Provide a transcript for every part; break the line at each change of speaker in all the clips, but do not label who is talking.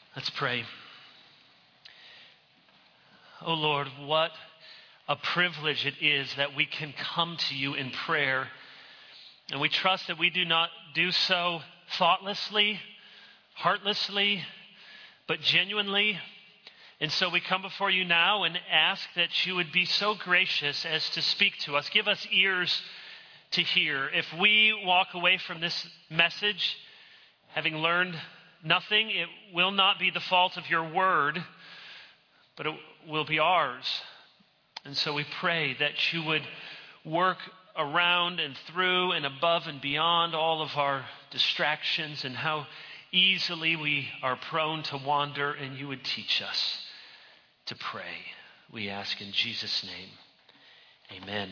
Let's pray. Oh Lord, what a privilege it is that we can come to you in prayer. And we trust that we do not do so thoughtlessly, heartlessly, but genuinely. And so we come before you now and ask that you would be so gracious as to speak to us. Give us ears to hear. If we walk away from this message having learned nothing, it will not be the fault of your word, but it will be ours. And so we pray that you would work around and through and above and beyond all of our distractions and how easily we are prone to wander, and you would teach us to pray. We ask in Jesus' name. Amen.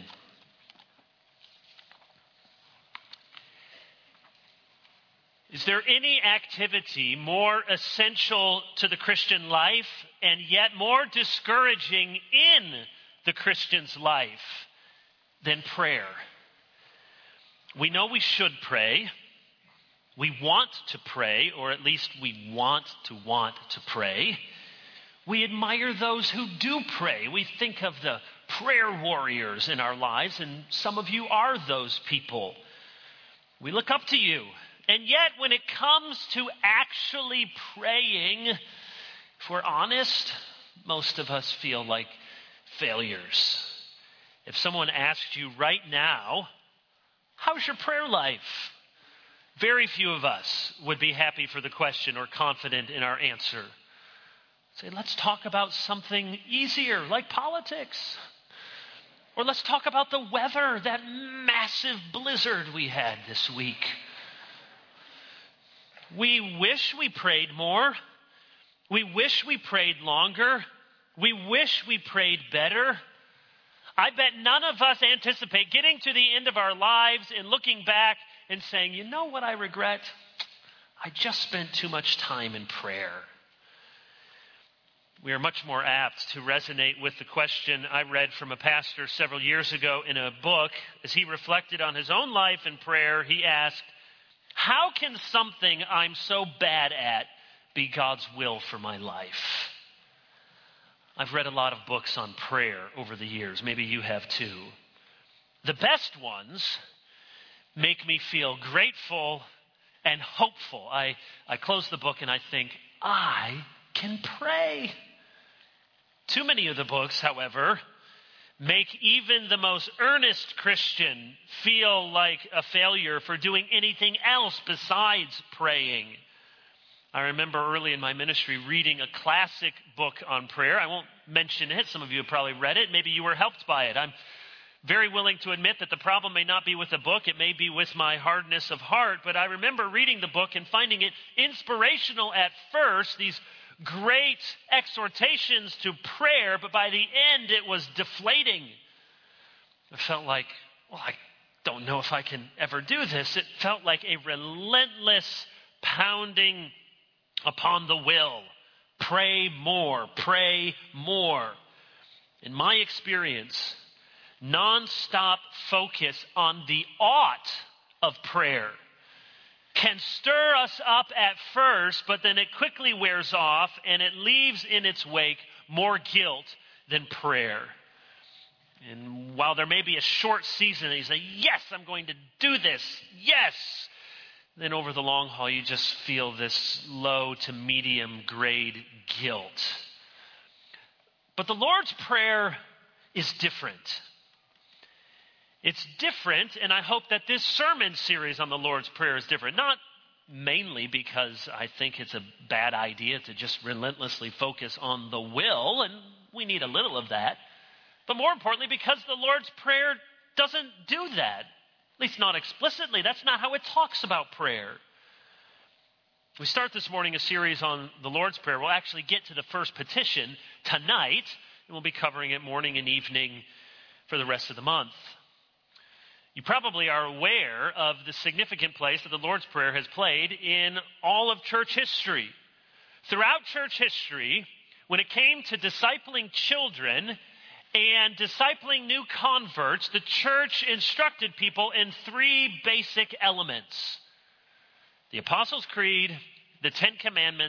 Is there any activity more essential to the Christian life and yet more discouraging in the Christian's life than prayer? We know we should pray. We want to pray, or at least we want to pray. We admire those who do pray. We think of the prayer warriors in our lives, and some of you are those people. We look up to you. And yet, when it comes to actually praying, if we're honest, most of us feel like failures. If someone asked you right now, how's your prayer life? Very few of us would be happy for the question or confident in our answer. Say, let's talk about something easier, like politics. Or let's talk about the weather, that massive blizzard we had this week. We wish we prayed more. We wish we prayed longer. We wish we prayed better. I bet none of us anticipate getting to the end of our lives and looking back and saying, you know what I regret? I just spent too much time in prayer. We are much more apt to resonate with the question I read from a pastor several years ago in a book. As he reflected on his own life in prayer, he asked, how can something I'm so bad at be God's will for my life? I've read a lot of books on prayer over the years. Maybe you have too. The best ones make me feel grateful and hopeful. I close the book and I think, I can pray. Too many of the books, however, make even the most earnest Christian feel like a failure for doing anything else besides praying. I remember early in my ministry reading a classic book on prayer. I won't mention it. Some of you have probably read it. Maybe you were helped by it. I'm very willing to admit that the problem may not be with the book. It may be with my hardness of heart. But I remember reading the book and finding it inspirational at first, these great exhortations to prayer, but by the end it was deflating. I felt like, well, I don't know if I can ever do this. It felt like a relentless pounding upon the will. Pray more, pray more. In my experience, nonstop focus on the ought of prayer can stir us up at first, but then it quickly wears off and it leaves in its wake more guilt than prayer. And while there may be a short season, you say, yes, I'm going to do this. Yes. Then over the long haul, you just feel this low to medium grade guilt. But the Lord's Prayer is different. It's different, and I hope that this sermon series on the Lord's Prayer is different. Not mainly because I think it's a bad idea to just relentlessly focus on the will, and we need a little of that. But more importantly, because the Lord's Prayer doesn't do that. At least not explicitly. That's not how it talks about prayer. We start this morning a series on the Lord's Prayer. We'll actually get to the first petition tonight, and we'll be covering it morning and evening for the rest of the month. You probably are aware of the significant place that the Lord's Prayer has played in all of church history. Throughout church history, when it came to discipling children and discipling new converts, the church instructed people in three basic elements: the Apostles' Creed, the Ten Commandments,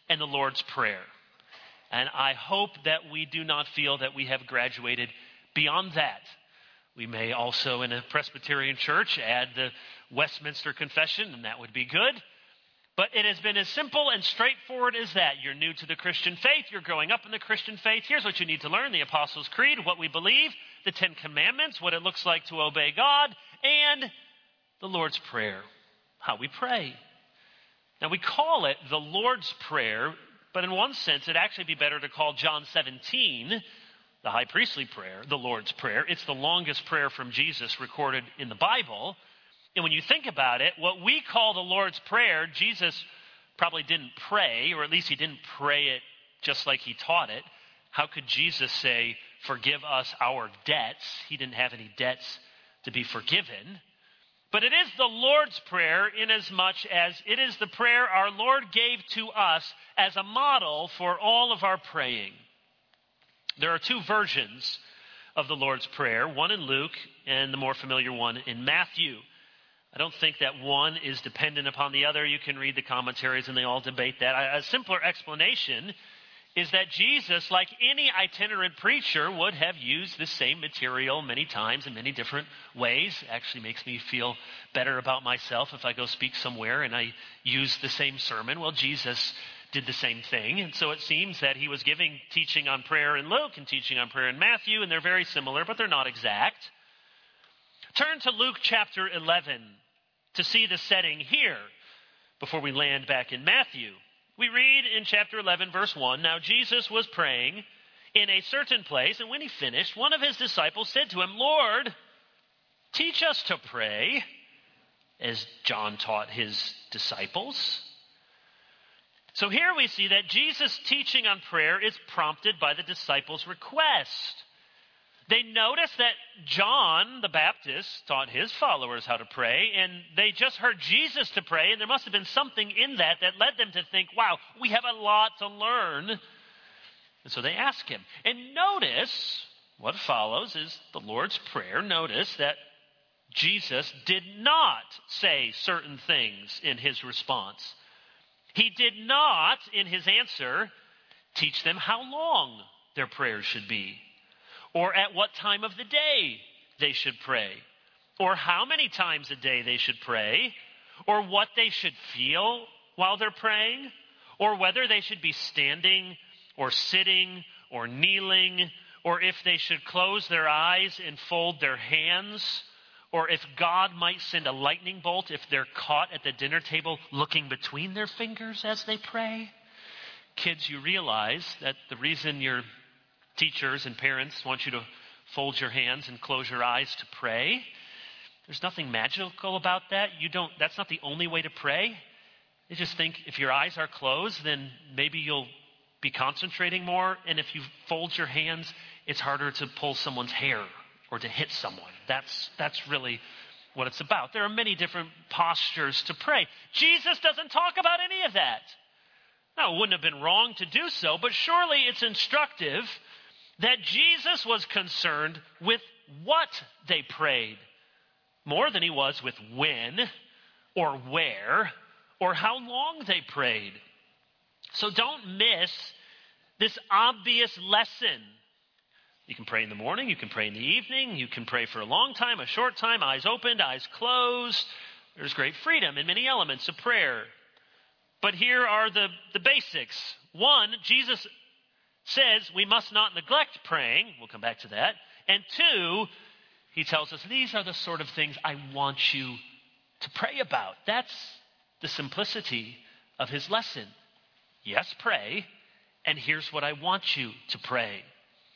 and the Lord's Prayer. And I hope that we do not feel that we have graduated beyond that. We may also, in a Presbyterian church, add the Westminster Confession, and that would be good. But it has been as simple and straightforward as that. You're new to the Christian faith. You're growing up in the Christian faith. Here's what you need to learn: the Apostles' Creed, what we believe, the Ten Commandments, what it looks like to obey God, and the Lord's Prayer, how we pray. Now, we call it the Lord's Prayer, but in one sense, it'd actually be better to call John 17, the high priestly prayer, the Lord's Prayer. It's the longest prayer from Jesus recorded in the Bible. And when you think about it, what we call the Lord's Prayer, Jesus probably didn't pray, or at least he didn't pray it just like he taught it. How could Jesus say, "Forgive us our debts"? He didn't have any debts to be forgiven. But it is the Lord's Prayer inasmuch as it is the prayer our Lord gave to us as a model for all of our praying. There are two versions of the Lord's Prayer, one in Luke and the more familiar one in Matthew. I don't think that one is dependent upon the other. You can read the commentaries and they all debate that. A simpler explanation is that Jesus, like any itinerant preacher, would have used the same material many times in many different ways. It actually makes me feel better about myself if I go speak somewhere and I use the same sermon. Well, Jesus did the same thing. And so it seems that he was giving teaching on prayer in Luke and teaching on prayer in Matthew, and they're very similar, but they're not exact. Turn to Luke chapter 11 to see the setting here before we land back in Matthew. We read in chapter 11, verse 1, "Now Jesus was praying in a certain place, and when he finished, one of his disciples said to him, 'Lord, teach us to pray, as John taught his disciples.'" So here we see that Jesus' teaching on prayer is prompted by the disciples' request. They noticed that John the Baptist taught his followers how to pray, and they just heard Jesus to pray, and there must have been something in that that led them to think, wow, we have a lot to learn. And so they ask him. And notice what follows is the Lord's Prayer. Notice that Jesus did not say certain things in his response. He did not, in his answer, teach them how long their prayers should be, or at what time of the day they should pray, or how many times a day they should pray, or what they should feel while they're praying, or whether they should be standing or sitting or kneeling, or if they should close their eyes and fold their hands, or if God might send a lightning bolt if they're caught at the dinner table looking between their fingers as they pray. Kids, you realize that the reason your teachers and parents want you to fold your hands and close your eyes to pray, there's nothing magical about that. That's not the only way to pray. They just think if your eyes are closed, then maybe you'll be concentrating more. And if you fold your hands, it's harder to pull someone's hair or to hit someone. That's really what it's about. There are many different postures to pray. Jesus doesn't talk about any of that. Now, it wouldn't have been wrong to do so, but surely it's instructive that Jesus was concerned with what they prayed more than he was with when or where or how long they prayed. So don't miss this obvious lesson. You can pray in the morning, you can pray in the evening, you can pray for a long time, a short time, eyes opened, eyes closed. There's great freedom in many elements of prayer. But here are the basics. One, Jesus says we must not neglect praying. We'll come back to that. And two, he tells us these are the sort of things I want you to pray about. That's the simplicity of his lesson. Yes, pray. And here's what I want you to pray.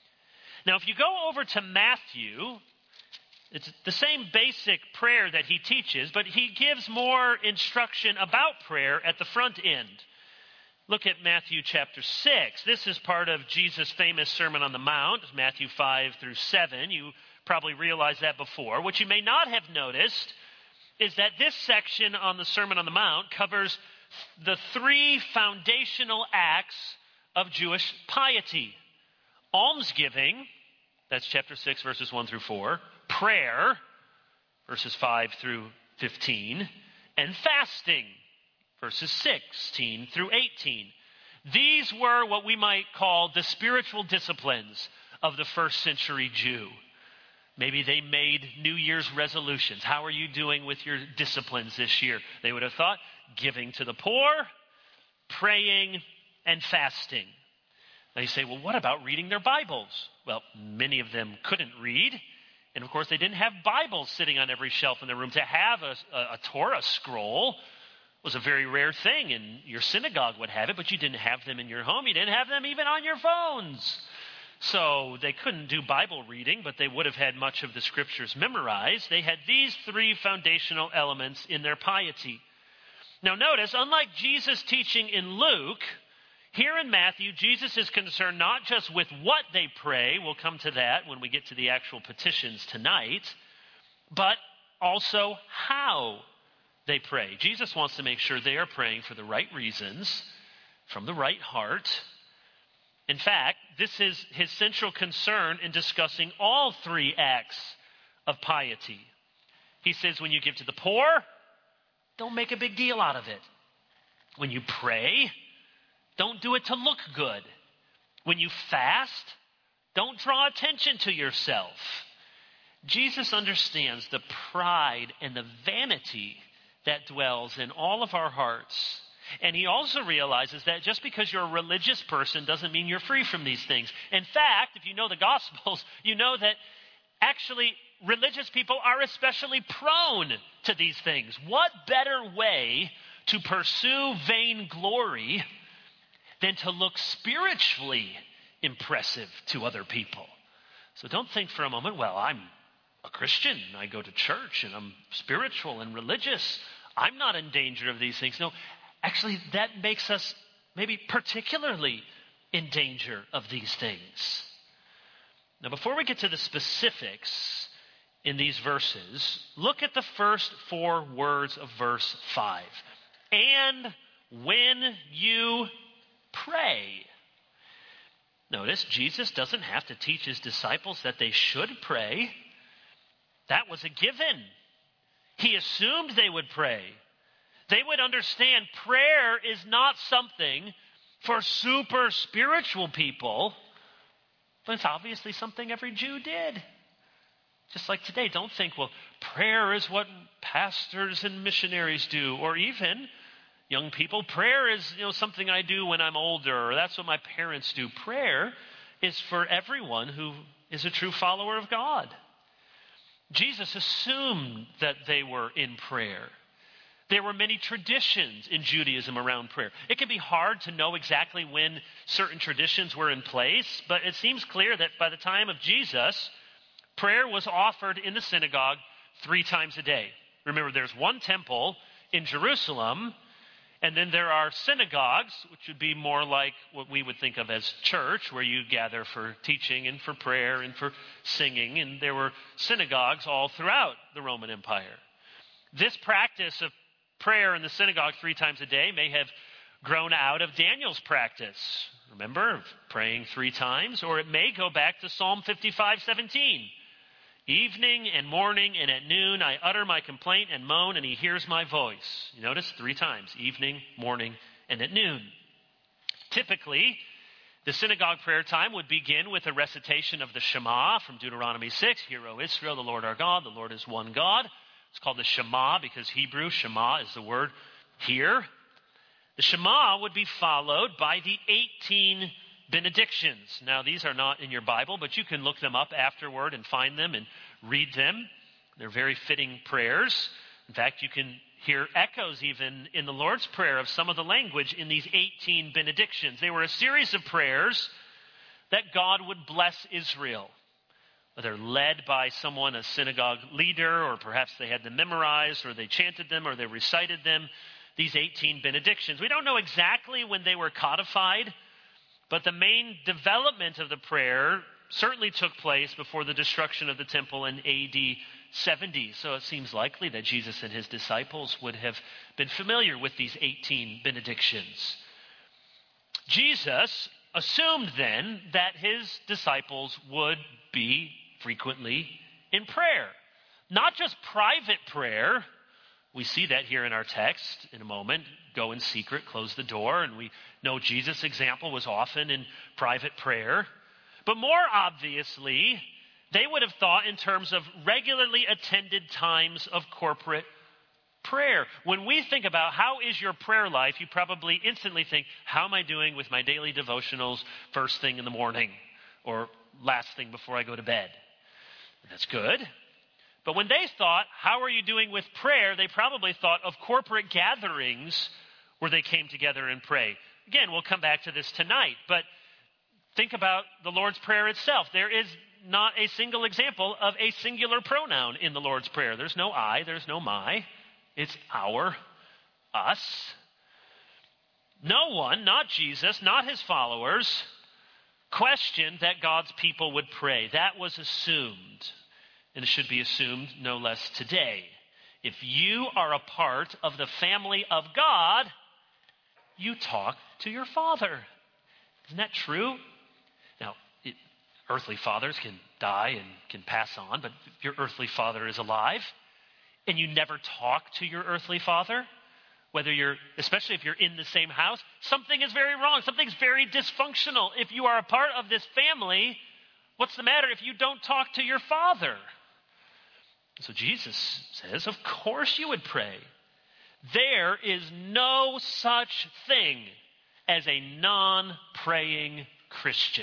Now, if you go over to Matthew, it's the same basic prayer that he teaches, but he gives more instruction about prayer at the front end. Look at Matthew chapter 6. This is part of Jesus' famous Sermon on the Mount, Matthew 5 through 7. You probably realized that before. What you may not have noticed is that this section on the Sermon on the Mount covers the three foundational acts of Jewish piety. Almsgiving, that's chapter 6, verses 1 through 4. Prayer, verses 5 through 15. And fasting, verses 16 through 18. These were what we might call the spiritual disciplines of the first century Jew. Maybe they made New Year's resolutions. How are you doing with your disciplines this year? They would have thought giving to the poor, praying, and fasting. Now you say, well, what about reading their Bibles? Well, many of them couldn't read. And of course, they didn't have Bibles sitting on every shelf in their room. To have a Torah scroll was a very rare thing, and your synagogue would have it, but you didn't have them in your home. You didn't have them even on your phones. So they couldn't do Bible reading, but they would have had much of the scriptures memorized. They had these three foundational elements in their piety. Now notice, unlike Jesus' teaching in Luke, here in Matthew, Jesus is concerned not just with what they pray, we'll come to that when we get to the actual petitions tonight, but also how they pray. Jesus wants to make sure they are praying for the right reasons, from the right heart. In fact, this is his central concern in discussing all three acts of piety. He says, when you give to the poor, don't make a big deal out of it. When you pray, don't do it to look good. When you fast, don't draw attention to yourself. Jesus understands the pride and the vanity that dwells in all of our hearts. And he also realizes that just because you're a religious person doesn't mean you're free from these things. In fact, if you know the Gospels, you know that actually religious people are especially prone to these things. What better way to pursue vainglory than to look spiritually impressive to other people? So don't think for a moment, well, I'm a Christian, I go to church, and I'm spiritual and religious. I'm not in danger of these things. No, actually, that makes us maybe particularly in danger of these things. Now, before we get to the specifics in these verses, look at the first four words of verse 5. And when you pray. Notice, Jesus doesn't have to teach his disciples that they should pray. That was a given. He assumed they would pray. They would understand prayer is not something for super spiritual people, but it's obviously something every Jew did. Just like today, don't think, well, prayer is what pastors and missionaries do, or even young people, prayer is, something I do when I'm older, or that's what my parents do. Prayer is for everyone who is a true follower of God. Jesus assumed that they were in prayer. There were many traditions in Judaism around prayer. It can be hard to know exactly when certain traditions were in place, but it seems clear that by the time of Jesus, prayer was offered in the synagogue 3 times a day. Remember, there's one temple in Jerusalem, and then there are synagogues, which would be more like what we would think of as church, where you gather for teaching and for prayer and for singing. And there were synagogues all throughout the Roman Empire. This practice of prayer in the synagogue 3 times a day may have grown out of Daniel's practice. Remember, of praying 3 times, or it may go back to Psalm 55:17. Evening and morning and at noon, I utter my complaint and moan, and he hears my voice. You notice 3 times, evening, morning, and at noon. Typically, the synagogue prayer time would begin with a recitation of the Shema from Deuteronomy 6. Hear, O Israel, the Lord our God, the Lord is one God. It's called the Shema because Hebrew, Shema is the word hear. The Shema would be followed by the 18 benedictions. Now, these are not in your Bible, but you can look them up afterward and find them and read them. They're very fitting prayers. In fact, you can hear echoes even in the Lord's Prayer of some of the language in these 18 benedictions. They were a series of prayers that God would bless Israel, whether led by someone, a synagogue leader, or perhaps they had them memorized, or they chanted them, or they recited them, these 18 benedictions. We don't know exactly when they were codified, but the main development of the prayer certainly took place before the destruction of the temple in AD 70. So it seems likely that Jesus and his disciples would have been familiar with these 18 benedictions. Jesus assumed then that his disciples would be frequently in prayer. Not just private prayer. We see that here in our text in a moment. go in secret, close the door. And we know Jesus' example was often in private prayer. But more obviously, they would have thought in terms of regularly attended times of corporate prayer. When we think about how is your prayer life, you probably instantly think, how am I doing with my daily devotionals first thing in the morning or last thing before I go to bed? That's good. But when they thought, how are you doing with prayer, they probably thought of corporate gatherings where they came together and pray. Again, we'll come back to this tonight, but think about the Lord's Prayer itself. There is not a single example of a singular pronoun in the Lord's Prayer. There's no I, there's no my. It's our, us. No one, not Jesus, not his followers, questioned that God's people would pray. That was assumed. And it should be assumed no less today. If you are a part of the family of God, you talk to your Father. Isn't that true? Now, earthly fathers can die and can pass on, but if your earthly father is alive and you never talk to your earthly father, especially if you're in the same house, something is very wrong. Something's very dysfunctional. If you are a part of this family, what's the matter if you don't talk to your father? So Jesus says, of course you would pray. There is no such thing as a non-praying Christian.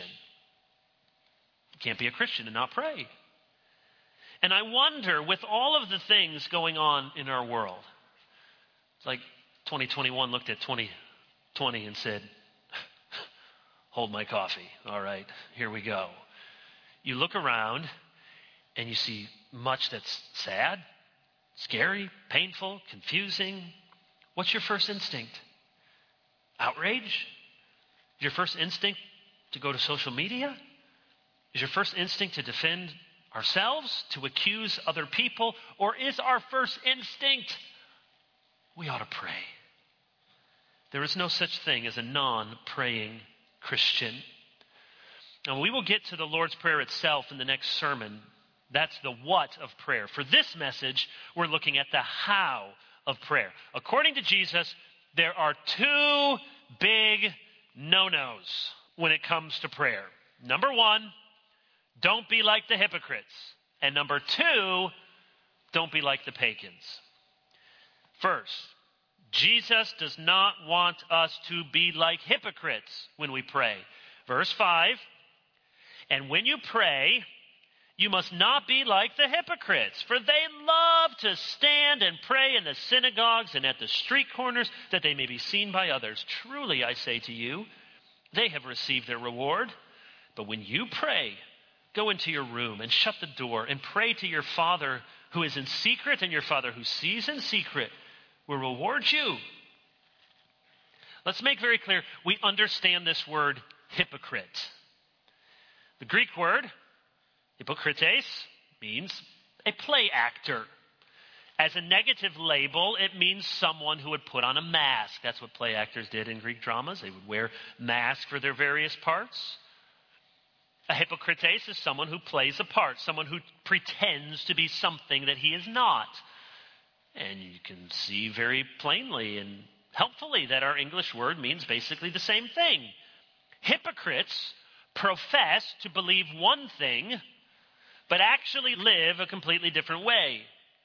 You can't be a Christian and not pray. And I wonder, with all of the things going on in our world, it's like 2021 looked at 2020 and said, hold my coffee. All right, here we go. You look around and you see much that's sad, scary, painful, confusing. What's your first instinct? Outrage? Is your first instinct to go to social media? Is your first instinct to defend ourselves, to accuse other people? Or is our first instinct, we ought to pray? There is no such thing as a non-praying Christian. Now, we will get to the Lord's Prayer itself in the next sermon. That's the what of prayer. For this message, we're looking at the how of prayer. According to Jesus, there are two big no-nos when it comes to prayer. Number one, don't be like the hypocrites. And number two, don't be like the pagans. First, Jesus does not want us to be like hypocrites when we pray. Verse 5, and when you pray, you must not be like the hypocrites, for they love to stand and pray in the synagogues and at the street corners, that they may be seen by others. Truly, I say to you, they have received their reward. But when you pray, go into your room and shut the door and pray to your Father who is in secret, and your Father who sees in secret will reward you. Let's make very clear, we understand this word hypocrite. The Greek word hypokrites means a play actor. As a negative label, it means someone who would put on a mask. That's what play actors did in Greek dramas. They would wear masks for their various parts. A hypokrites is someone who plays a part, someone who pretends to be something that he is not. And you can see very plainly and helpfully that our English word means basically the same thing. Hypocrites profess to believe one thing, but actually live a completely different way.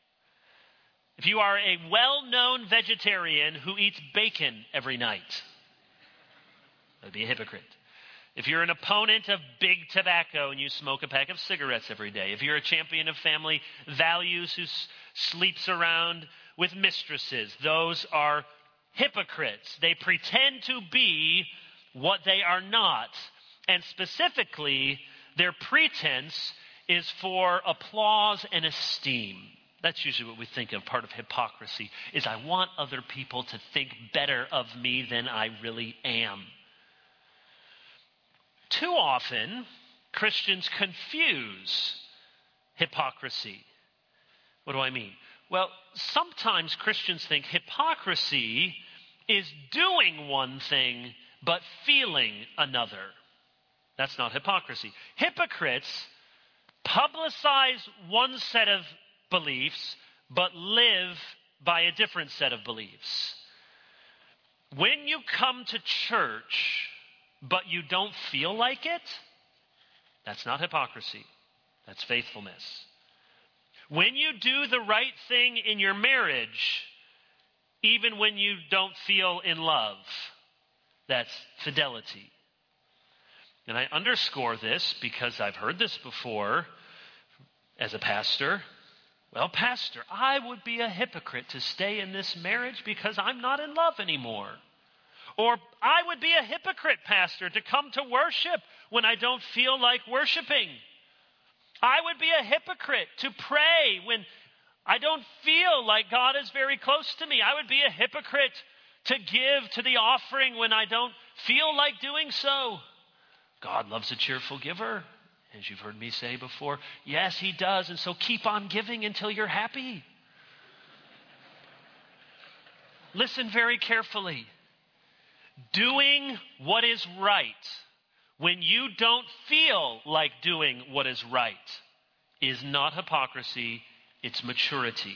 If you are a well-known vegetarian who eats bacon every night, that'd be a hypocrite. If you're an opponent of big tobacco and you smoke a pack of cigarettes every day, if you're a champion of family values who sleeps around with mistresses, those are hypocrites. They pretend to be what they are not. And specifically, their pretense is for applause and esteem. That's usually what we think of. Part of hypocrisy is I want other people to think better of me than I really am. Too often, Christians confuse hypocrisy. What do I mean? Well, sometimes Christians think hypocrisy is doing one thing but feeling another. That's not hypocrisy. Hypocrites publicize one set of beliefs but live by a different set of beliefs. When you come to church, but you don't feel like it, that's not hypocrisy. That's faithfulness. When you do the right thing in your marriage, even when you don't feel in love, that's fidelity. And I underscore this because I've heard this before as a pastor. Well, pastor, I would be a hypocrite to stay in this marriage because I'm not in love anymore. Or I would be a hypocrite, pastor, to come to worship when I don't feel like worshiping. I would be a hypocrite to pray when I don't feel like God is very close to me. I would be a hypocrite to give to the offering when I don't feel like doing so. God loves a cheerful giver, as you've heard me say before. Yes, he does, and so keep on giving until you're happy. Listen very carefully. Doing what is right when you don't feel like doing what is right is not hypocrisy, it's maturity.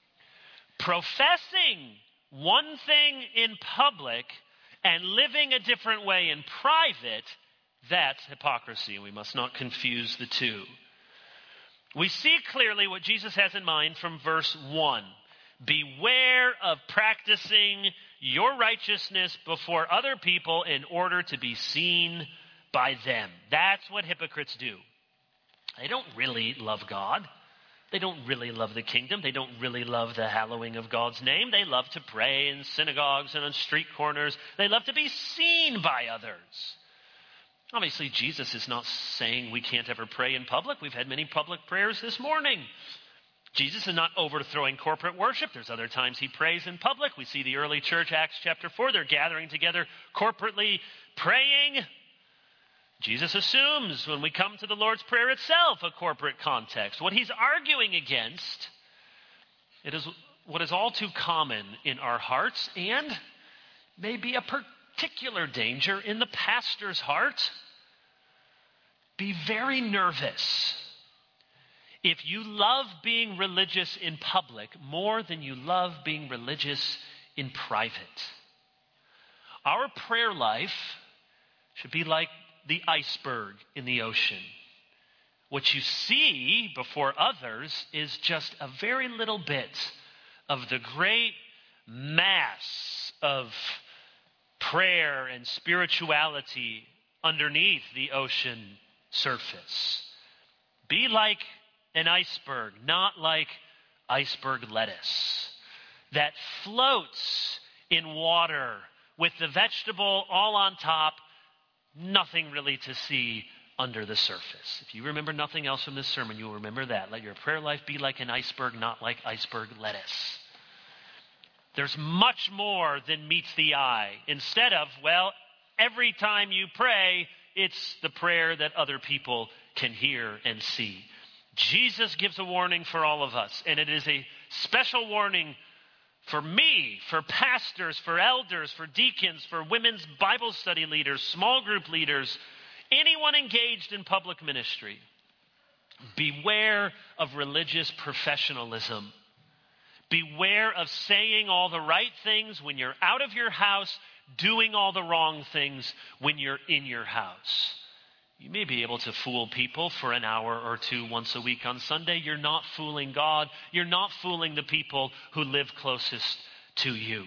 Professing one thing in public and living a different way in private, that's hypocrisy, and we must not confuse the two. We see clearly what Jesus has in mind from verse 1. Beware of practicing your righteousness before other people in order to be seen by them. That's what hypocrites do. They don't really love God. They don't really love the kingdom. They don't really love the hallowing of God's name. They love to pray in synagogues and on street corners. They love to be seen by others. Obviously, Jesus is not saying we can't ever pray in public. We've had many public prayers this morning. Jesus is not overthrowing corporate worship. There's other times he prays in public. We see the early church, Acts chapter 4. They're gathering together corporately praying. Jesus assumes when we come to the Lord's Prayer itself a corporate context. What he's arguing against, it is what is all too common in our hearts and may be a particular danger in the pastor's heart. Be very nervous if you love being religious in public more than you love being religious in private. Our prayer life should be like the iceberg in the ocean. What you see before others is just a very little bit of the great mass of prayer and spirituality underneath the ocean surface. Be like an iceberg, not like iceberg lettuce that floats in water with the vegetable all on top, nothing really to see under the surface. If you remember nothing else from this sermon, you'll remember that. Let your prayer life be like an iceberg, not like iceberg lettuce. There's much more than meets the eye. Instead of, well, every time you pray, it's the prayer that other people can hear and see. Jesus gives a warning for all of us, and it is a special warning for me, for pastors, for elders, for deacons, for women's Bible study leaders, small group leaders, anyone engaged in public ministry. Beware of religious professionalism. Beware of saying all the right things when you're out of your house, doing all the wrong things when you're in your house. You may be able to fool people for an hour or two once a week on Sunday. You're not fooling God. You're not fooling the people who live closest to you.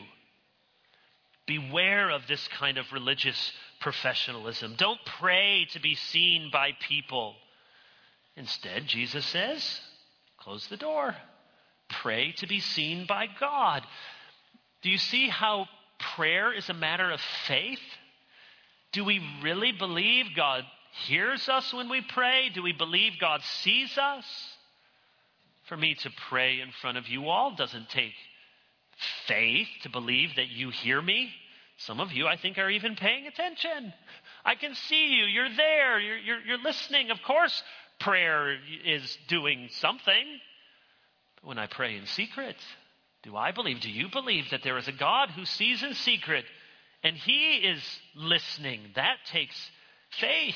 Beware of this kind of religious professionalism. Don't pray to be seen by people. Instead, Jesus says, close the door. Pray to be seen by God. Do you see how prayer is a matter of faith? Do we really believe God hears us when we pray? Do we believe God sees us? For me to pray in front of you all doesn't take faith to believe that you hear me. Some of you, I think, are even paying attention. I can see you. You're there. You're listening. Of course, prayer is doing something. But when I pray in secret, do you believe that there is a God who sees in secret and he is listening? That takes faith.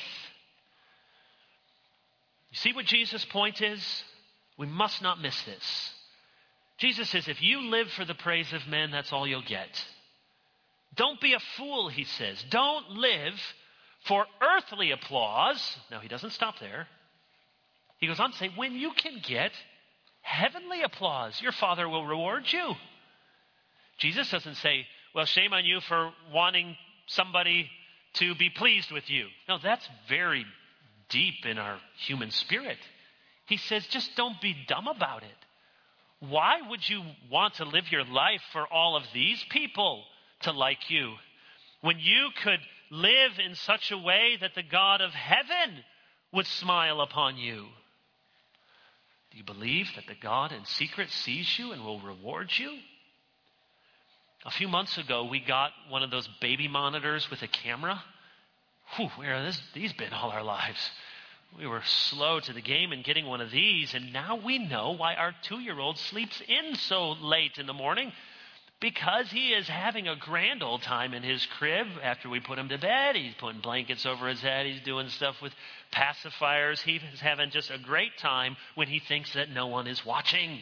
You see what Jesus' point is? We must not miss this. Jesus says, if you live for the praise of men, that's all you'll get. Don't be a fool, he says. Don't live for earthly applause. No, he doesn't stop there. He goes on to say, when you can get heavenly applause, your Father will reward you. Jesus doesn't say, well, shame on you for wanting somebody to be pleased with you. No, that's very deep in our human spirit. He says, just don't be dumb about it. Why would you want to live your life for all of these people to like you when you could live in such a way that the God of heaven would smile upon you? Do you believe that the God in secret sees you and will reward you? A few months ago, we got one of those baby monitors with a camera. Where have these been all our lives? We were slow to the game in getting one of these, and now we know why our 2-year-old sleeps in so late in the morning. Because he is having a grand old time in his crib after we put him to bed. He's putting blankets over his head. He's doing stuff with pacifiers. He's having just a great time when he thinks that no one is watching.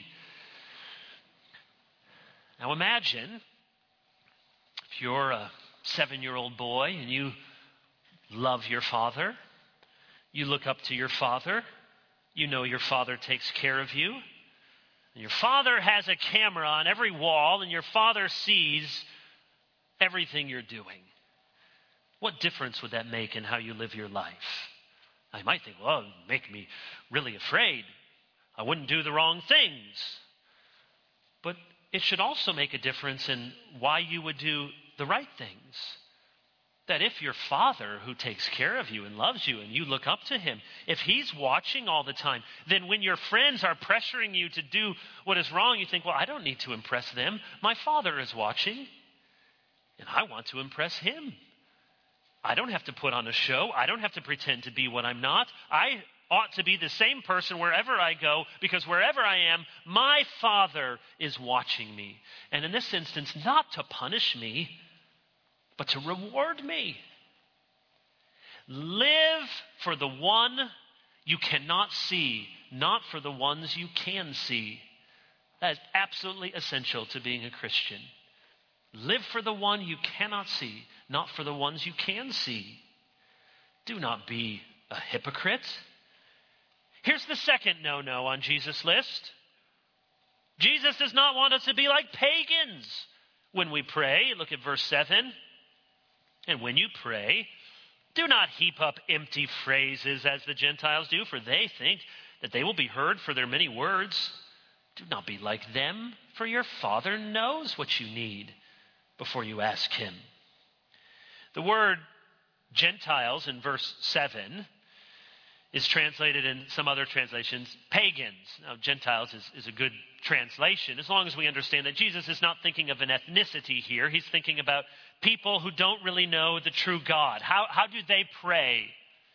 Now imagine if you're a 7-year-old boy and you love your father. You look up to your father. You know your father takes care of you. And your father has a camera on every wall, and your father sees everything you're doing. What difference would that make in how you live your life? I might think, well, it would make me really afraid. I wouldn't do the wrong things. But it should also make a difference in why you would do the right things. That if your father who takes care of you and loves you and you look up to him, if he's watching all the time, then when your friends are pressuring you to do what is wrong, you think, well, I don't need to impress them. My father is watching and I want to impress him. I don't have to put on a show. I don't have to pretend to be what I'm not. I ought to be the same person wherever I go, because wherever I am, my father is watching me. And in this instance, not to punish me, but to reward me. Live for the one you cannot see, not for the ones you can see. That is absolutely essential to being a Christian. Live for the one you cannot see, not for the ones you can see. Do not be a hypocrite. Here's the second no-no on Jesus' list. Jesus does not want us to be like pagans when we pray. Look at verse 7. And when you pray, do not heap up empty phrases as the Gentiles do, for they think that they will be heard for their many words. Do not be like them, for your Father knows what you need before you ask him. The word Gentiles in verse 7 is translated in some other translations, pagans. Now, Gentiles is a good translation, as long as we understand that Jesus is not thinking of an ethnicity here. He's thinking about people who don't really know the true God. How do they pray?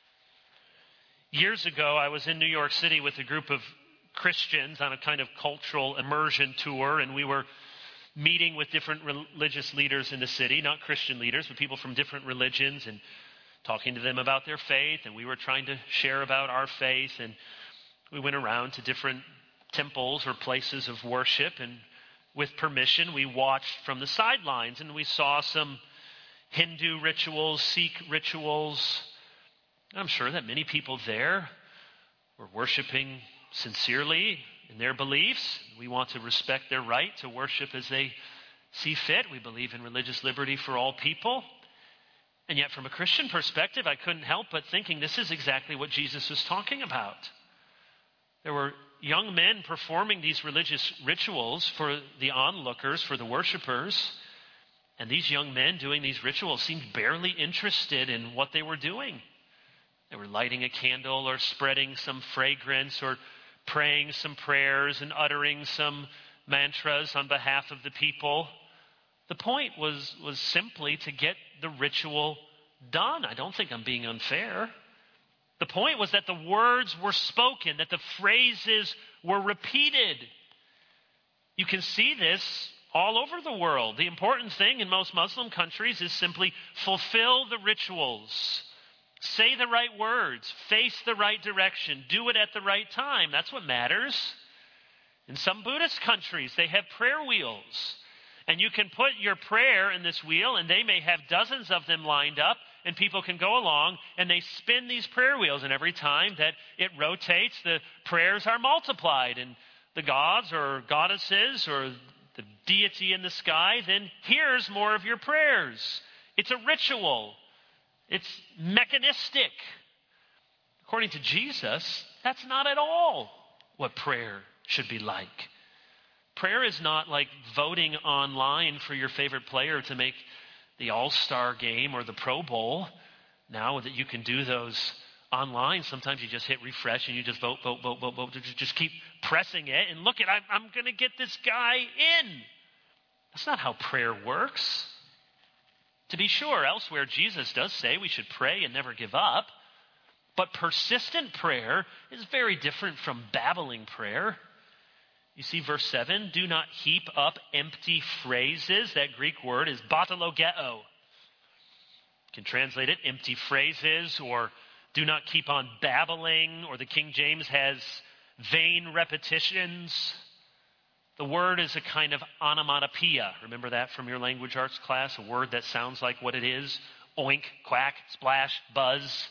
Years ago, I was in New York City with a group of Christians on a kind of cultural immersion tour, and we were meeting with different religious leaders in the city, not Christian leaders, but people from different religions, and talking to them about their faith, and we were trying to share about our faith, and we went around to different temples or places of worship, and with permission, we watched from the sidelines, and we saw some Hindu rituals, Sikh rituals. I'm sure that many people there were worshiping sincerely in their beliefs. We want to respect their right to worship as they see fit. We believe in religious liberty for all people. And yet from a Christian perspective, I couldn't help but thinking this is exactly what Jesus was talking about. There were young men performing these religious rituals for the onlookers, for the worshipers. And these young men doing these rituals seemed barely interested in what they were doing. They were lighting a candle or spreading some fragrance or praying some prayers and uttering some mantras on behalf of the people. The point was simply to get the ritual done. I don't think I'm being unfair. The point was that the words were spoken, that the phrases were repeated. You can see this all over the world. The important thing in most Muslim countries is simply fulfill the rituals. Say the right words. Face the right direction. Do it at the right time. That's what matters. In some Buddhist countries, they have prayer wheels. And you can put your prayer in this wheel, and they may have dozens of them lined up, and people can go along, and they spin these prayer wheels, and every time that it rotates, the prayers are multiplied, and the gods or goddesses or the deity in the sky then hears more of your prayers. It's a ritual. It's mechanistic. According to Jesus, that's not at all what prayer should be like. Prayer is not like voting online for your favorite player to make the All-Star game or the Pro Bowl. Now that you can do those online, sometimes you just hit refresh and you just vote. Just keep pressing it and look at, I'm going to get this guy in. That's not how prayer works. To be sure, elsewhere Jesus does say we should pray and never give up. But persistent prayer is very different from babbling prayer. You see verse 7, do not heap up empty phrases. That Greek word is batalogeo. You can translate it empty phrases, or do not keep on babbling, or the King James has vain repetitions. The word is a kind of onomatopoeia. Remember that from your language arts class? A word that sounds like what it is. Oink, quack, splash, buzz.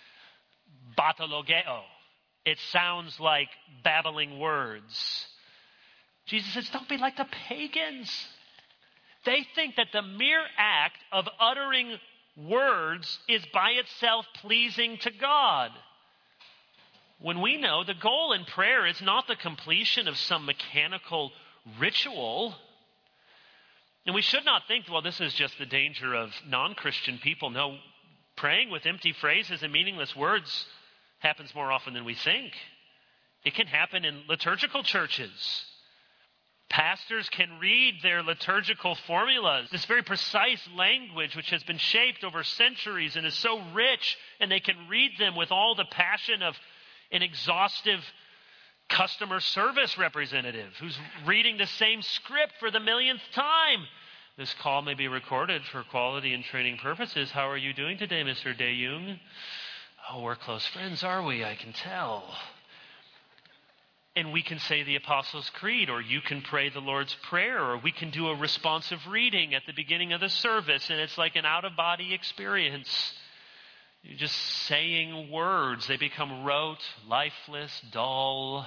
Batalogeo. It sounds like babbling words. Jesus says, don't be like the pagans. They think that the mere act of uttering words is by itself pleasing to God. When we know the goal in prayer is not the completion of some mechanical ritual. And we should not think, well, this is just the danger of non-Christian people. No, praying with empty phrases and meaningless words happens more often than we think. It can happen in liturgical churches. Pastors can read their liturgical formulas, this very precise language which has been shaped over centuries and is so rich, and they can read them with all the passion of an exhaustive customer service representative who's reading the same script for the millionth time. This call may be recorded for quality and training purposes. How are you doing today, Mr. De Jong? Oh, we're close friends, are we? I can tell. And we can say the Apostles' Creed, or you can pray the Lord's Prayer, or we can do a responsive reading at the beginning of the service, and it's like an out-of-body experience. You're just saying words. They become rote, lifeless, dull.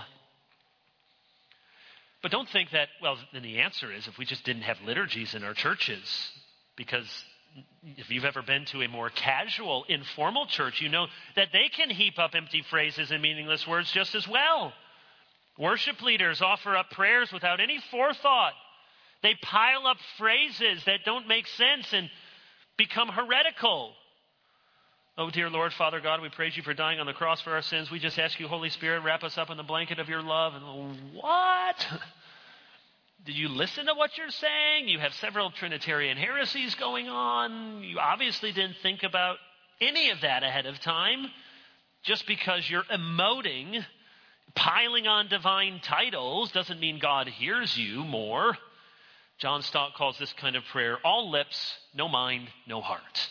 But don't think that, well, then the answer is if we just didn't have liturgies in our churches, because if you've ever been to a more casual, informal church, you know that they can heap up empty phrases and meaningless words just as well. Worship leaders offer up prayers without any forethought. They pile up phrases that don't make sense and become heretical. Oh, dear Lord, Father God, we praise you for dying on the cross for our sins. We just ask you, Holy Spirit, wrap us up in the blanket of your love. And what? Did you listen to what you're saying? You have several Trinitarian heresies going on. You obviously didn't think about any of that ahead of time. Just because you're emoting, piling on divine titles doesn't mean God hears you more. John Stott calls this kind of prayer all lips, no mind, no heart.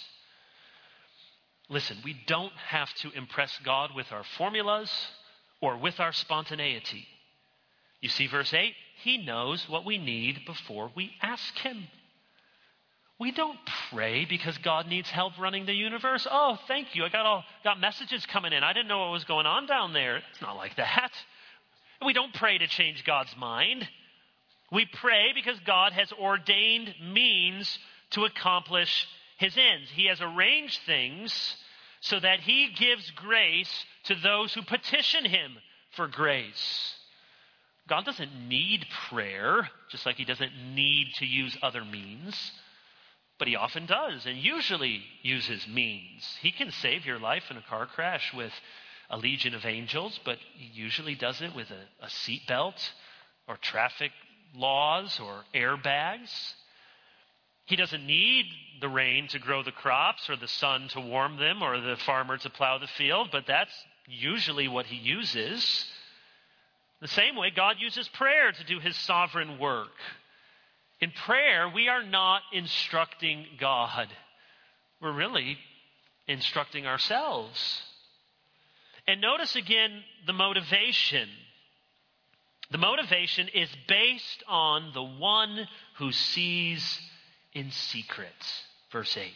Listen, we don't have to impress God with our formulas or with our spontaneity. You see verse 8? He knows what we need before we ask him. We don't pray because God needs help running the universe. Oh, thank you. I got messages coming in. I didn't know what was going on down there. It's not like that. We don't pray to change God's mind. We pray because God has ordained means to accomplish his ends. He has arranged things so that he gives grace to those who petition him for grace. God doesn't need prayer, just like he doesn't need to use other means. But he often does, and usually uses means. He can save your life in a car crash with a legion of angels, but he usually does it with a seatbelt or traffic laws or airbags. He doesn't need the rain to grow the crops or the sun to warm them or the farmer to plow the field, but that's usually what he uses. The same way God uses prayer to do his sovereign work. In prayer, we are not instructing God. We're really instructing ourselves. And notice again the motivation. The motivation is based on the one who sees in secret. Verse 8.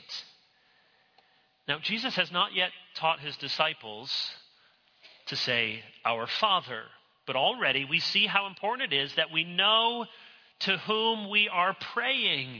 Now, Jesus has not yet taught his disciples to say, Our Father, but already we see how important it is that we know to whom we are praying.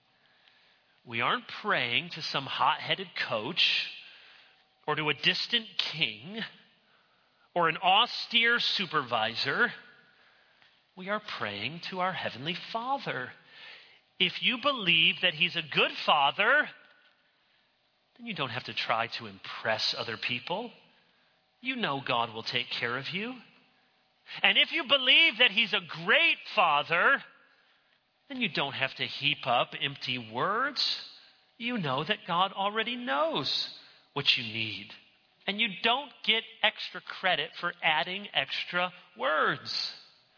We aren't praying to some hot-headed coach or to a distant king or an austere supervisor. We are praying to our Heavenly Father. If you believe that he's a good father, then you don't have to try to impress other people. You know God will take care of you. And if you believe that he's a great father, then you don't have to heap up empty words. You know that God already knows what you need. And you don't get extra credit for adding extra words.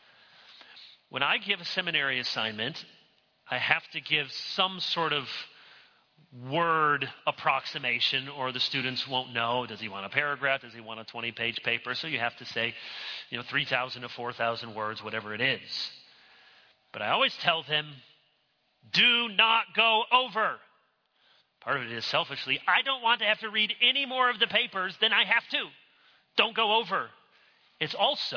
When I give a seminary assignment, I have to give some sort of word approximation or the students won't know. Does he want a paragraph? Does he want a 20-page paper? So you have to say, 3,000 to 4,000 words, whatever it is. But I always tell them, do not go over. Part of it is selfishly, I don't want to have to read any more of the papers than I have to. Don't go over. It's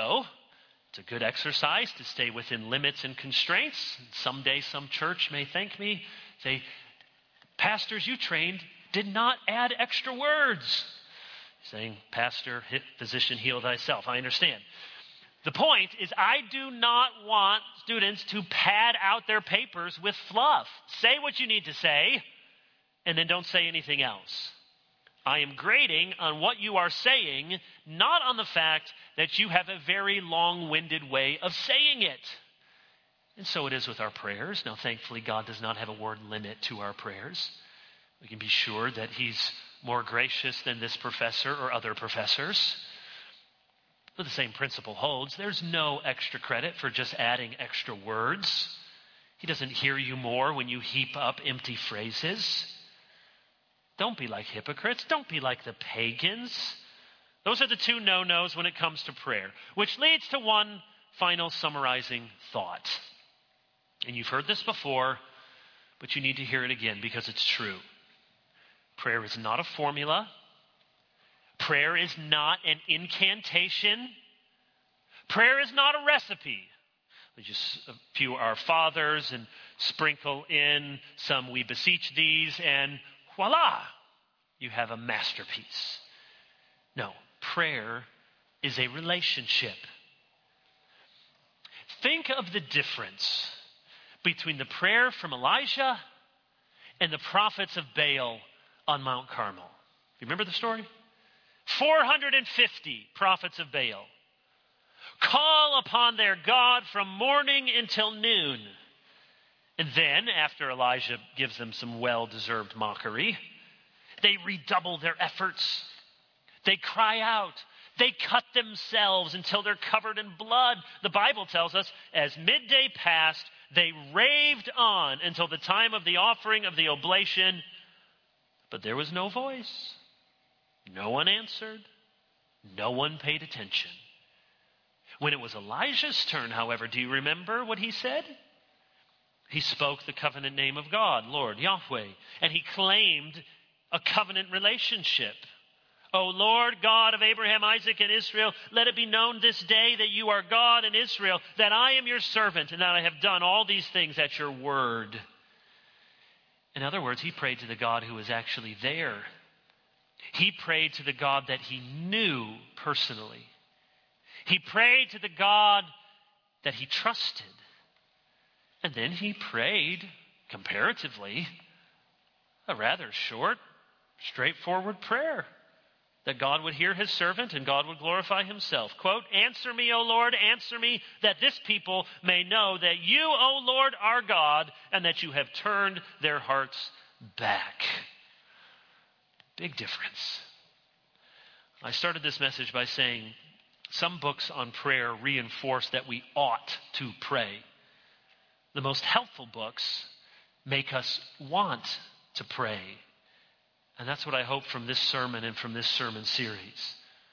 a good exercise to stay within limits and constraints. Someday some church may thank me, say, pastors you trained did not add extra words. Saying, pastor, physician, heal thyself. I understand. The point is, I do not want students to pad out their papers with fluff. Say what you need to say, and then don't say anything else. I am grading on what you are saying, not on the fact that you have a very long-winded way of saying it. And so it is with our prayers. Now, thankfully, God does not have a word limit to our prayers. We can be sure that he's more gracious than this professor or other professors. But the same principle holds. There's no extra credit for just adding extra words. He doesn't hear you more when you heap up empty phrases. Don't be like hypocrites. Don't be like the pagans. Those are the two no-nos when it comes to prayer, which leads to one final summarizing thought. And you've heard this before, but you need to hear it again because it's true. Prayer is not a formula. Prayer is not an incantation. Prayer is not a recipe. We just a few Our Fathers and sprinkle in some We Beseech These and voila, you have a masterpiece. No, prayer is a relationship. Think of the difference between the prayer from Elijah and the prophets of Baal on Mount Carmel. You remember the story? 450 prophets of Baal call upon their God from morning until noon. And then, after Elijah gives them some well-deserved mockery, they redouble their efforts. They cry out. They cut themselves until they're covered in blood. The Bible tells us, as midday passed, they raved on until the time of the offering of the oblation. But there was no voice. No one answered. No one paid attention. When it was Elijah's turn, however, do you remember what he said? He spoke the covenant name of God, Lord, Yahweh, and he claimed a covenant relationship. O Lord, God of Abraham, Isaac, and Israel, let it be known this day that you are God in Israel, that I am your servant, and that I have done all these things at your word. In other words, he prayed to the God who was actually there. He prayed to the God that he knew personally. He prayed to the God that he trusted. And then he prayed, comparatively, a rather short, straightforward prayer. That God would hear his servant and God would glorify himself. Quote, answer me, O Lord, answer me, that this people may know that you, O Lord, are God, and that you have turned their hearts back. Big difference. I started this message by saying some books on prayer reinforce that we ought to pray. The most helpful books make us want to pray. And that's what I hope from this sermon and from this sermon series.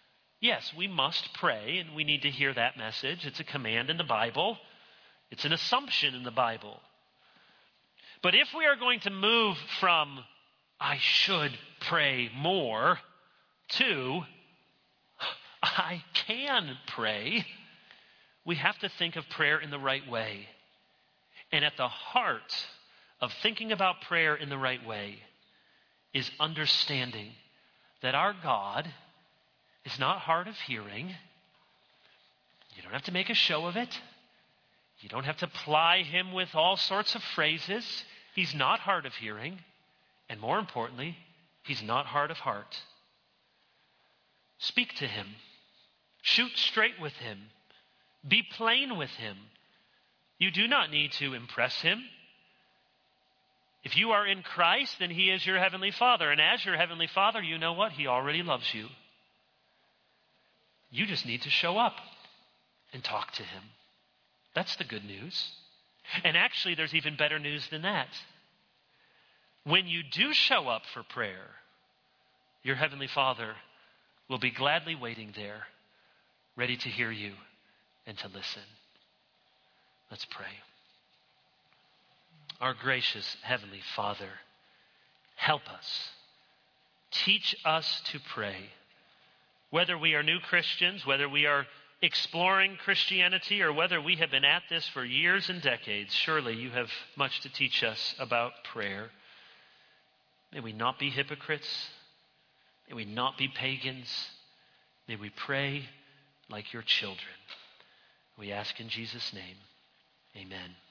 Yes, we must pray, and we need to hear that message. It's a command in the Bible. It's an assumption in the Bible. But if we are going to move from, I should pray more, to, I can pray, we have to think of prayer in the right way. And at the heart of thinking about prayer in the right way is understanding that our God is not hard of hearing. You don't have to make a show of it. You don't have to ply him with all sorts of phrases. He's not hard of hearing. And more importantly, he's not hard of heart. Speak to him. Shoot straight with him. Be plain with him. You do not need to impress him. If you are in Christ, then he is your heavenly Father. And as your heavenly Father, you know what? He already loves you. You just need to show up and talk to him. That's the good news. And actually, there's even better news than that. When you do show up for prayer, your heavenly Father will be gladly waiting there, ready to hear you and to listen. Let's pray. Our gracious heavenly Father, help us. Teach us to pray. Whether we are new Christians, whether we are exploring Christianity, or whether we have been at this for years and decades, surely you have much to teach us about prayer. May we not be hypocrites. May we not be pagans. May we pray like your children. We ask in Jesus' name. Amen.